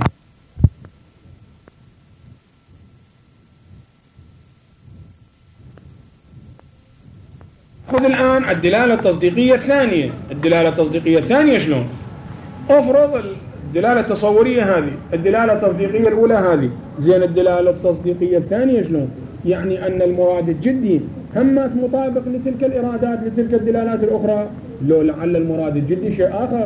خذ الآن الدلالة التصديقية الثانية. الدلالة التصديقية الثانية شلون؟ أفرض الدلالة التصورية هذه، الدلالة التصديقية الأولى هذه، زين الدلالة التصديقية الثانية شلون؟ يعني أن المراد الجدي همت مطابق لتلك الإرادات لتلك الدلالات الأخرى، لو لعل المراد الجدي شيء آخر.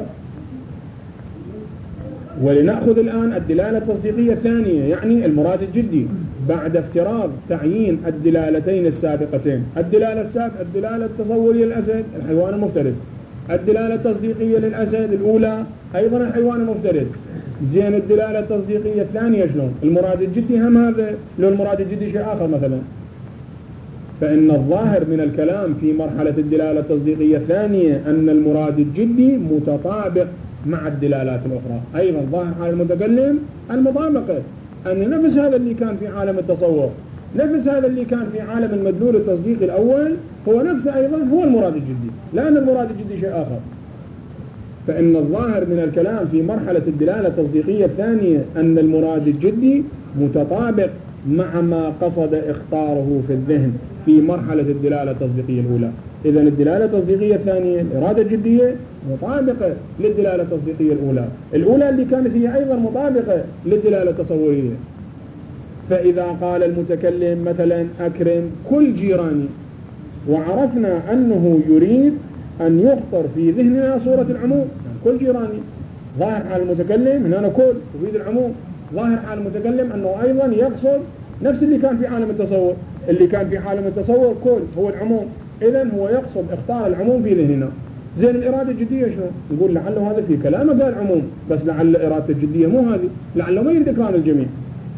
ولنأخذ الآن الدلالة التصديقية الثانية يعني المراد الجدي بعد افتراض تعيين الدلالتين السابقتين، الدلالة السابقة الدلالة التصورية للأسد الحيوان المفترس، الدلالة التصديقية للأسد الأولى أيضا الحيوان المفترس. زين الدلالة التصديقية الثانية شلون؟ المراد الجدي هم هذا، لو المراد الجدي شيء آخر مثلا. فإن الظاهر من الكلام في مرحلة الدلالة التصديقية الثانية أن المراد الجدي متطابق مع الدلالات الأخرى. أيضا ظاهر حال المتكلم المطابقة، أن نفس هذا اللي كان في عالم التصور، نفس هذا اللي كان في عالم المدلول التصديقي الأول هو نفسه أيضا هو المراد الجدي، لأن المراد الجدي شيء آخر. فإن الظاهر من الكلام في مرحلة الدلالة التصديقية الثانية أن المراد الجدي متطابق مع ما قصد إخطاره في الذهن في مرحلة الدلالة التصديقية الأولى. إذن الدلالة التصديقية الثانية الإرادة الجدية مطابقة للدلالة التصديقية الأولى، الأولى اللي كانت هي أيضا مطابقة للدلالة التصورية. فإذا قال المتكلم مثلا أكرم كل جيراني، وعرفنا أنه يريد أن يخطر في ذهننا صورة العموم، يعني كل جيراني، ظاهر حال المتكلم هنا كل يريد العموم، ظاهر حال المتكلم أنه أيضا يقصد نفس اللي كان في عالم التصور، اللي كان في عالم التصور كل هو العموم، إذن هو يقصد اختار العموم في ذهننا. زين الإرادة الجدية شنو؟ نقول لعله هذا في كلامه قال عموم، بس لعل إرادة الجدية مو هذه، لعله ما يريد إكرام الجميع.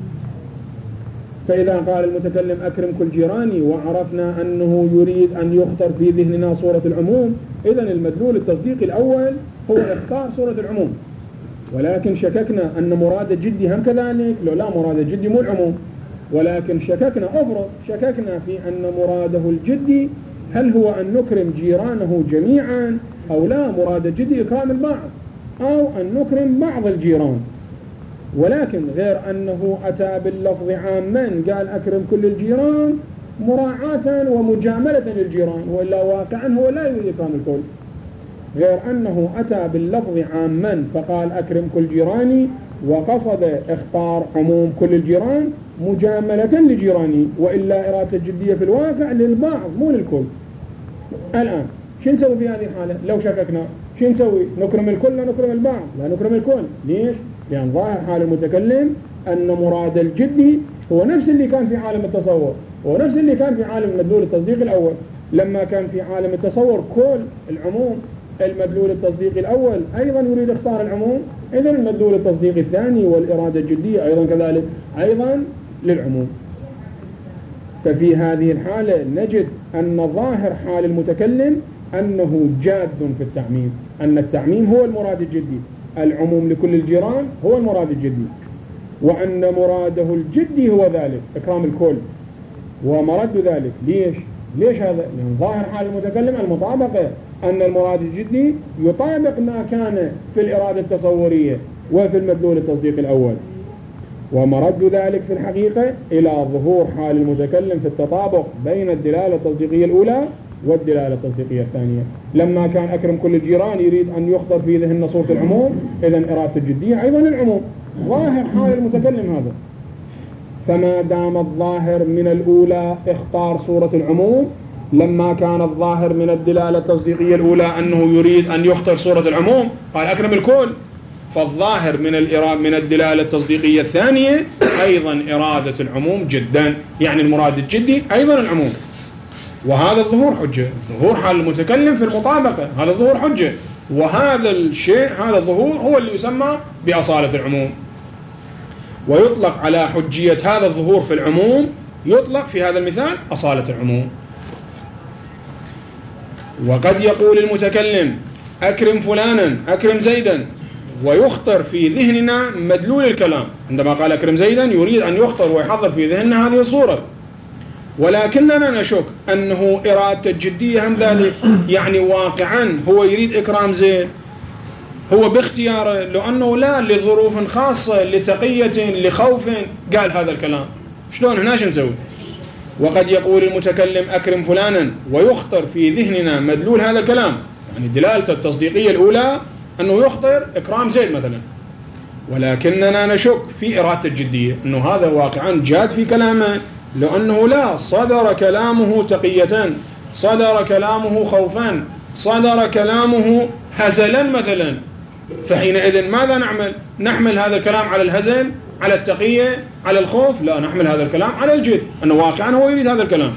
فإذا قال المتكلم أكرم كل جيراني وعرفنا أنه يريد أن يخطر في ذهننا صورة العموم، إذن المدلول التصديقي الأول هو اختار صورة العموم. ولكن شككنا أن مراد الجدي هم كذلك، لو لا مراد الجدي مو العموم، ولكن شككنا أفرض شككنا في أن مراده الجدي هل هو أن نكرم جيرانه جميعا أو لا، مراد الجدي إكرام البعض أو أن نكرم بعض الجيران. ولكن غير أنه أتى باللفظ عاما قال أكرم كل الجيران مراعاة ومجاملة للجيران، وإلا واقعا هو لا يريد إكرام الكل. غير أنه أتى باللفظ عاما فقال أكرم كل جيراني وقصد اختار عموم كل الجيران مجاملة لجيراني، وإلا إرادة الجدية في الواقع للبعض مو للكل. الآن شو نسوي في هذه الحالة؟ لو شككنا شو نسوي؟ نكرم الكل لا نكرم البعض؟ لا نكرم الكل. ليش؟ لأن ظاهر حال المتكلم أن مراد الجدي هو نفس اللي كان في عالم التصور، هو نفس اللي كان في عالم المدلول التصديقي الأول. لما كان في عالم التصور كل العموم، المدلول التصديقي الأول أيضا يريد اختار العموم، إذن المدلول التصديقي الثاني والإرادة الجدية أيضا كذلك أيضا للعموم. ففي هذه الحالة نجد أن ظاهر حال المتكلم أنه جاد في التعميم، أن التعميم هو المراد الجدي، العموم لكل الجيران هو المراد الجدي، وأن مراده الجدي هو ذلك إكرام الكل ومرد ذلك. ليش؟ ليش هذا؟ لأن ظاهر حال المتكلم المطابقة، أن المراد الجدي يطابق ما كان في الإرادة التصورية وفي المدلول التصديقي الأول، ومرد ذلك في الحقيقة إلى ظهور حال المتكلم في التطابق بين الدلالة التصديقية الأولى والدلالة التصديقية الثانية. لما كان أكرم كل الجيران يريد أن يخطر في ذهن صورة العموم، إذن إرادة الجدية أيضا العموم، ظاهر حال المتكلم هذا. فما دام الظاهر من الأولى اختار صورة العموم، لما كان الظاهر من الدلالة التصديقية الأولى أنه يريد أن يختار صورة العموم، قال أكرم الكل، فالظاهر من الإرادة من الدلالة التصديقية الثانية أيضا إرادة العموم جدا، يعني المراد الجدي أيضا العموم. وهذا الظهور حجة، ظهور حال المتكلم في المطابقة، هذا الظهور حجة، وهذا الشيء هذا الظهور هو اللي يسمى بأصالة العموم. ويطلق على حجية هذا الظهور في العموم، يطلق في هذا المثال أصالة العموم. وقد يقول المتكلم أكرم فلانا أكرم زيدا، ويخطر في ذهننا مدلول الكلام. عندما قال أكرم زيدا يريد أن يخطر ويحضر في ذهننا هذه الصورة، ولكننا نشك أنه إرادة الجدية هم ذلك، يعني واقعا هو يريد إكرام زيد هو باختياره، لأنه لا لظروف خاصة لتقية لخوف قال هذا الكلام. شلون هنا شو نسوي؟ وقد يقول المتكلم أكرم فلانا، ويخطر في ذهننا مدلول هذا الكلام، يعني دلالته التصديقية الأولى أنه يخطر إكرام زيد مثلا، ولكننا نشك في إرادة الجدية أنه هذا واقعا جاد في كلامه، لأنه لا صدر كلامه تقية، صدر كلامه خوفا، صدر كلامه هزلا مثلا. فحينئذ ماذا نعمل؟ نحمل هذا الكلام على الهزل، على التقية، على الخوف؟ لا، نحمل هذا الكلام على الجد، أنه واقعا هو يريد هذا الكلام.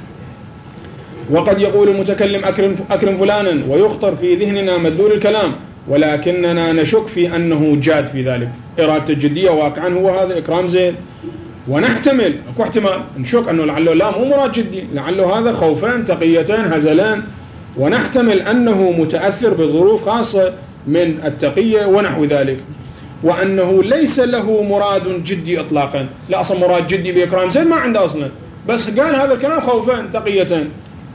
وقد يقول المتكلم أكرم, أكرم فلانا، ويخطر في ذهننا مدلول الكلام، ولكننا نشك في أنه جاد في ذلك، إرادة الجدية واقعا هو هذا إكرام زيد. ونحتمل، اكو احتمال نشك أنه لعله لا مو مراد جدي، لعله هذا خوفان تقيتان هزلان، ونحتمل أنه متأثر بظروف خاصة من التقية ونحو ذلك، وأنه ليس له مراد جدي إطلاقا. لا أصلا مراد جدي بإكرام زيد ما عنده أصلا، بس قال هذا الكلام خوفان تقيتان.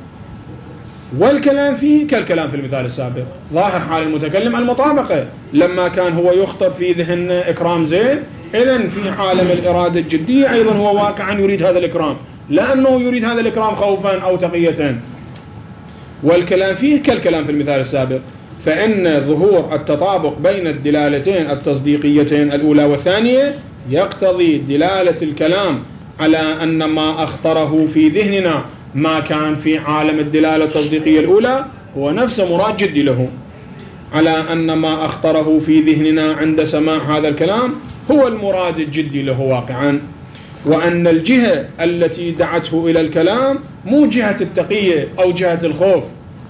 والكلام فيه كالكلام في المثال السابق، ظاهر حال المتكلم المطابقة، لما كان هو يخطر في ذهن إكرام زيد، إذن في عالم الإرادة الجدية أيضا هو واقعا يريد هذا الإكرام، لأنه يريد هذا الإكرام خوفا أو تقية. والكلام فيه كالكلام في المثال السابق، فإن ظهور التطابق بين الدلالتين التصديقيتين الأولى والثانية يقتضي دلالة الكلام على أن ما أخطره في ذهننا ما كان في عالم الدلالة التصديقية الأولى هو نفس مراد جدي له، على أن ما أخطره في ذهننا عند سماع هذا الكلام هو المراد الجدي له واقعا، وأن الجهة التي دعته إلى الكلام مو جهة التقية أو جهة الخوف،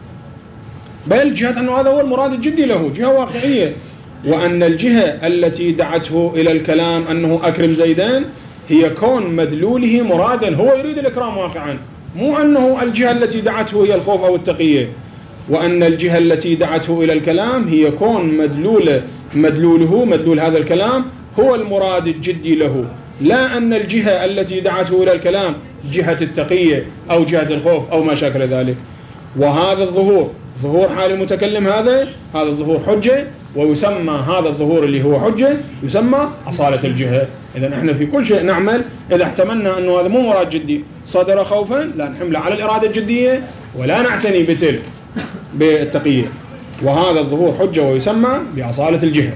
بل جهة أنه هذا هو المراد الجدي له، جهة واقعية. وأن الجهة التي دعته إلى الكلام أنه أكرم زيدان هي كون مدلوله مرادا، هو يريد الإكرام واقعا، مو أنه الجهة التي دعته هي الخوف أو التقية. وأن الجهة التي دعته إلى الكلام هي كون مدلول مدلوله مدلول هذا الكلام هو المراد الجدي له، لا أن الجهة التي دعته إلى الكلام جهة التقية أو جهة الخوف أو ما شاكل ذلك. وهذا الظهور ظهور حال المتكلم، هذا هذا الظهور حجة، ويسمى هذا الظهور اللي هو حجة يسمى أصالة الجهة. إذا احنا في كل شيء نعمل إذا احتملنا أنه هذا مو مراد جدي صدر خوفا، لا نحمله على الإرادة الجدية ولا نعتني بتلك بالتقية، وهذا الظهور حجة ويسمى بأصالة الجهة.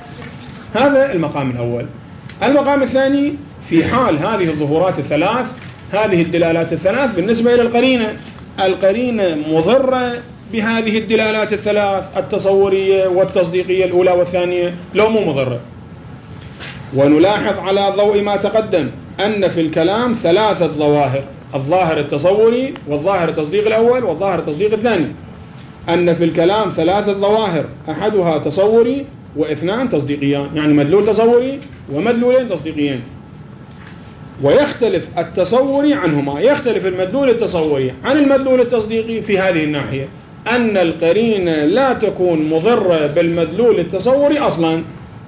هذا المقام الأول. المقام الثاني في حال هذه الظهورات الثلاث، هذه الدلالات الثلاث بالنسبة إلى القرينة، القرينة مضرة بهذه الدلالات الثلاث التصورية والتصديقية الأولى والثانية لو مو مضرة. ونلاحظ على ضوء ما تقدم أن في الكلام ثلاثة ظواهر، الظاهر التصوري والظاهر التصديق الأول والظاهر التصديق الثاني. أن في الكلام ثلاثة ظواهر، أحدها تصوري واثنان تصديقيان، يعني مدلول تصوري ومدلولين تصديقيين. ويختلف التصوري عنهما، يختلف المدلول التصوري عن المدلول التصديقي في هذه الناحية، أن القرينة لا تكون مضرة بالمدلول التصوري أصلا.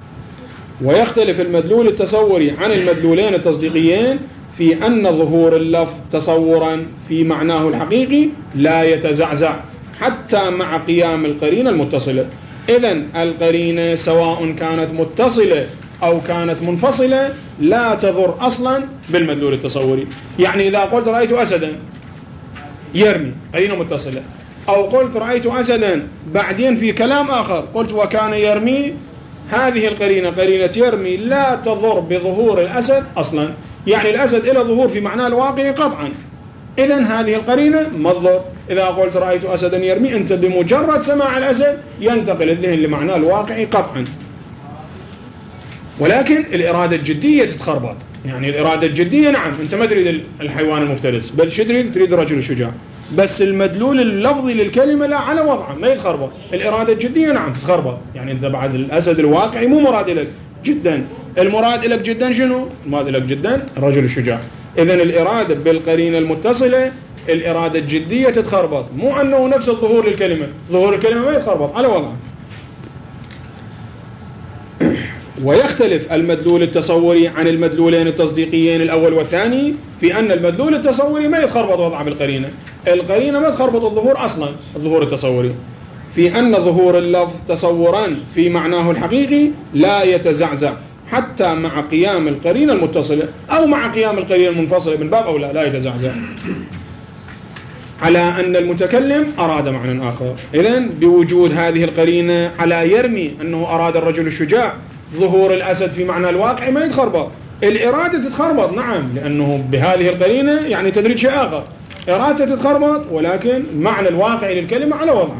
ويختلف المدلول التصوري عن المدلولين التصديقيين في أن ظهور اللفظ تصورا في معناه الحقيقي لا يتزعزع حتى مع قيام القرينة المتصلة. إذن القرينة سواء كانت متصلة أو كانت منفصلة لا تضر أصلا بالمدلول التصوري. يعني إذا قلت رأيت أسدا، يرمي قرينة متصلة، أو قلت رأيت أسدا بعدين في كلام آخر قلت وكان يرمي، هذه القرينة قرينة يرمي لا تضر بظهور الأسد أصلا، يعني الأسد إلى ظهور في معناه الواقعي قطعا، إذن هذه القرينة ما تضر. إذا قلت رأيت أسدا يرمي أنت بمجرد سماع الأسد ينتقل الذهن لمعناه الواقعي قطعا. ولكن الإرادة الجدية تتخربط، يعني الإرادة الجدية نعم أنت ما تريد الحيوان المفترس، بل شو تريد؟ تريد الرجل الشجاع، بس المدلول اللفظي للكلمة لا على وضعه ما يتخربط. الإرادة الجدية نعم تتخربط، يعني أنت بعد الأسد الواقعي مو مراد لك جدا، المراد لك جدا شنو؟ المراد لك جدا الرجل الشجاع. إذن الإرادة بالقرينة المتصلة الإرادة الجدية تتخربط، مو أنه نفس الظهور للكلمة، ظهور الكلمة ما يتخربط على وضعه. ويختلف المدلول التصوري عن المدلولين التصديقيين الأول والثاني في أن المدلول التصوري ما يتخربط وضعه بالقرينة، القرينة ما تخربط الظهور أصلا، الظهور التصوري، في أن ظهور اللفظ تصورا في معناه الحقيقي لا يتزعزع حتى مع قيام القرينة المتصلة أو مع قيام القرينة المنفصلة من باب أولى لا يتزعزع، على أن المتكلم أراد معنى آخر. إذن بوجود هذه القرينة على يرمي أنه أراد الرجل الشجاع، ظهور الأسد في معنى الواقع ما يتخربط، الإرادة تتخربط نعم لأنه بهذه القرينة يعني تدريج شيء آخر، إرادة تتخربط ولكن معنى الواقع للكلمة على وضعه.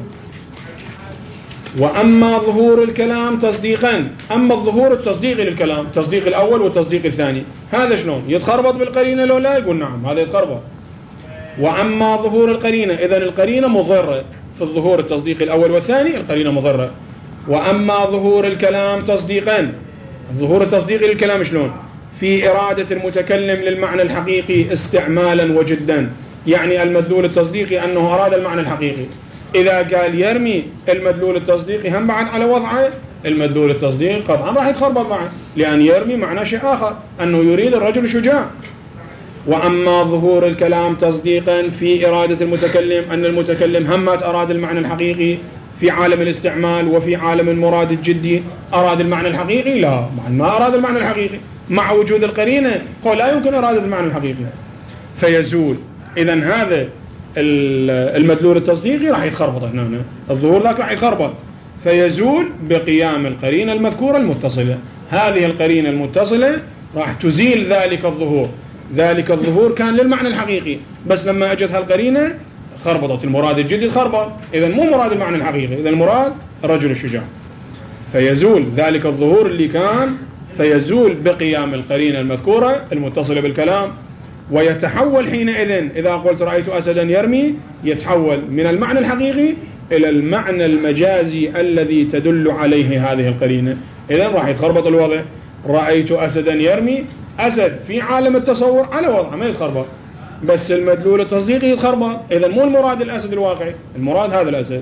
وأما ظهور الكلام تصديقا، أما الظهور التصديقي للكلام، تصديق الأول والتصديق الثاني، هذا شلون يتخربط بالقرينة لو لا؟ يقول نعم هذا يتخربط. وأما ظهور القرينة، إذن القرينة مضرة في الظهور التصديقي الأول والثاني، القرينة مضرة. وأما ظهور الكلام تصديقا، الظهور التصديقي للكلام شلون؟ في إرادة المتكلم للمعنى الحقيقي استعمالا وجدا، يعني المدلول التصديقي أنه أراد المعنى الحقيقي، إذا قال يرمي المدلول التصديقي هم بعد على وضعه، المدلول التصديقي قطعا راح يتخربط معه، لأن يرمي معناه شيء آخر أنه يريد الرجل الشجاع. وأما ظهور الكلام تصديقا في إرادة المتكلم أن المتكلم همت أراد المعنى الحقيقي في عالم الاستعمال وفي عالم المراد الجدي أراد المعنى الحقيقي، لا ما أراد المعنى الحقيقي، مع وجود القرينة قال لا يمكن إرادة المعنى الحقيقي فيزول. إذن هذا المدلول التصديقي راح يتخربط هنا، الظهور ذاك راح يتخربط فيزول بقيام القرينة المذكورة المتصلة. هذه القرينة المتصلة راح تزيل ذلك الظهور، ذلك الظهور كان للمعنى الحقيقي بس لما أجت هالقرينة خربطت المراد الجدي الخربط، إذن مو مراد المعنى الحقيقي، إذن المراد الرجل الشجاع، فيزول ذلك الظهور اللي كان، فيزول بقيام القرينة المذكورة المتصلة بالكلام. ويتحول حينئذ إذا قلت رأيت أسدا يرمي يتحول من المعنى الحقيقي إلى المعنى المجازي الذي تدل عليه هذه القرينة، إذن راح يتخربط الوضع. رأيت أسدا يرمي، أسد في عالم التصور على وضعه ما يتخربط، بس المدلول التصديقي يتخربط، إذن مو المراد الأسد الواقعي، المراد هذا الأسد.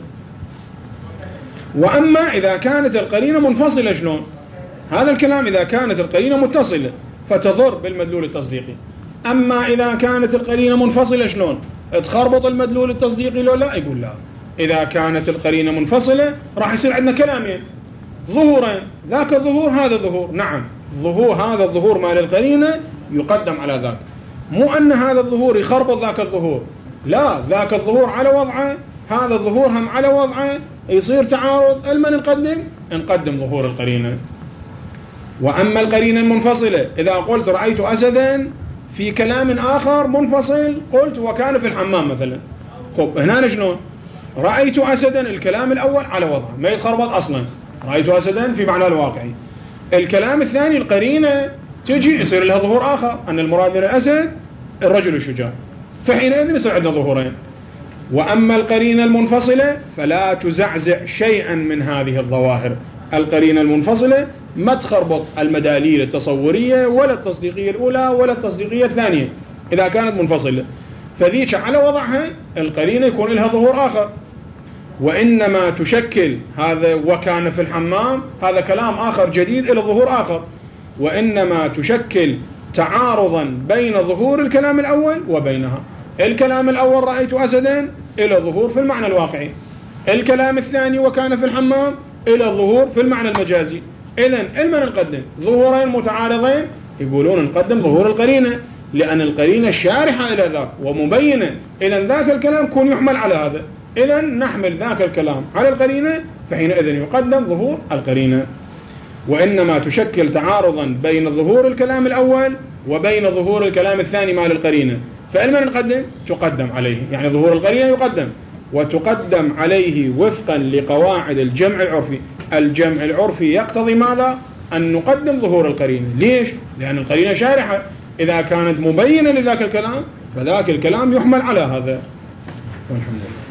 وأما إذا كانت القرينة منفصلة شلون؟ هذا الكلام إذا كانت القرينة متصلة فتضر بالمدلول التصديقي، أما إذا كانت القرينة منفصلة شلون؟ تخربط المدلول التصديقي لو لا؟ يقول لا، إذا كانت القرينة منفصلة راح يصير عندنا كلامين، ظهورين، ذاك الظهور هذا الظهور، نعم ظهور هذا الظهور مال القرينة يقدم على ذاك، مو أن هذا الظهور يخربط ذاك الظهور، لا، ذاك الظهور على وضعه، هذا الظهور هم على وضعه، يصير تعارض، المن نقدم؟ نقدم ظهور القرينة. وأما القرينة المنفصلة إذا قلت رأيت أسدا في كلام آخر منفصل، قلت وكان في الحمام مثلا، خب هنا شلون؟ رأيت أسدا الكلام الأول على وضعه ما يتخربط أصلا، رأيت أسدا في معنى الواقعي. الكلام الثاني القرينة تجي يصير لها ظهور آخر أن المراد من الأسد الرجل الشجاع، فحينئذ يصير عندنا ظهورين. وأما القرينة المنفصلة فلا تزعزع شيئا من هذه الظواهر، القرينة المنفصلة ما تخربط المداليل التصورية ولا التصديقية الأولى ولا التصديقية الثانية إذا كانت منفصلة، فذيك على وضعها القرينة يكون لها ظهور آخر، وإنما تشكل هذا وكان في الحمام هذا كلام آخر جديد إلى ظهور آخر، وإنما تشكل تعارضا بين ظهور الكلام الأول وبينها. الكلام الأول رأيت أسدا إلى ظهور في المعنى الواقعي، الكلام الثاني وكان في الحمام إلى ظهور في المعنى المجازي. إذن إلما نقدم ظهورين متعارضين يقولون نقدم ظهور القرينة، لأن القرينة شارحة إلى ذاك ومبينة، إذن ذاك الكلام يكون يحمل على هذا، إذن نحمل ذاك الكلام على القرينة، فحينئذ يقدم ظهور القرينة. وإنما تشكل تعارضا بين ظهور الكلام الأول وبين ظهور الكلام الثاني مع القرينة، فإلما نقدم تقدم عليه، يعني ظهور القرينة يقدم، وتقدم عليه وفقا لقواعد الجمع العرفي. الجمع العرفي يقتضي ماذا؟ أن نقدم ظهور القرينة. ليش؟ لأن القرينة شارحة، إذا كانت مبينة لذاك الكلام فذاك الكلام يحمل على هذا. والحمد لله.